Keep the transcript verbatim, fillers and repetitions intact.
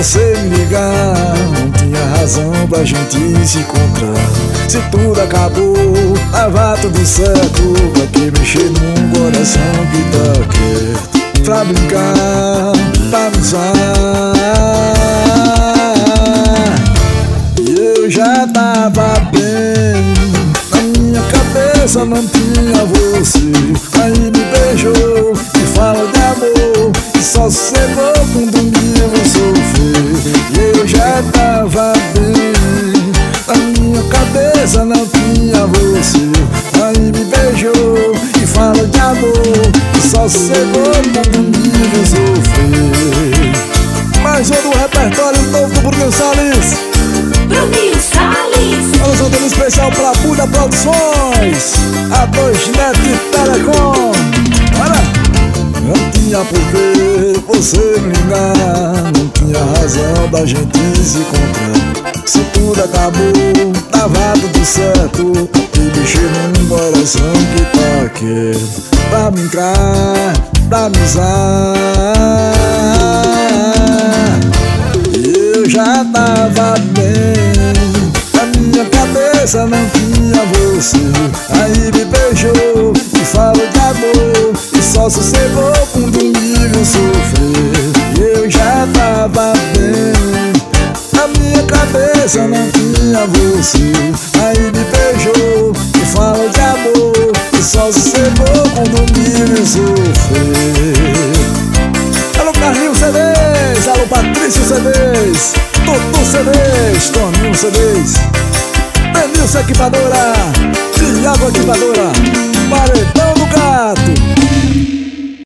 você me ligar, não tinha razão pra gente se encontrar. Se tudo acabou, tava tudo certo. Pra que mexer num coração que tá quieto? Pra brincar, pra amizar. E eu já tava bem, na minha cabeça não tinha você. Aí me beijou e falou de amor, e só sossegou quando um dia eu vou sofrer. E eu já tava bem, na minha cabeça não tinha você. Aí me beijou e falou de amor, e só sossegou quando um dia eu vou sofrer. Mais um do repertório novo do Bruninho Salles. Bruninho Salles. Vamos um tema especial pra Buda Produções, A dois Net Telecom. Bora! Não tinha porquê você me ligar, não tinha razão da gente se encontrar. Se tudo acabou, tava tudo certo. E mexer num coração que tá quieto. Pra brincar, pra amizar. E eu já tava bem, na minha cabeça não tinha você. Aí me beijou e falou de amor, e só sossegou quando um dia eu sofrer. E eu já tava bem, na minha cabeça não tinha você. Aí me beijou e falou de amor, e só sossegou quando um dia eu sofrer. Alô Carlinhos C Ds, alô Patrício C Ds, Tutu C Ds, Toninho C Ds, Denilson Equipadora, Thiago Equipadora, Paredão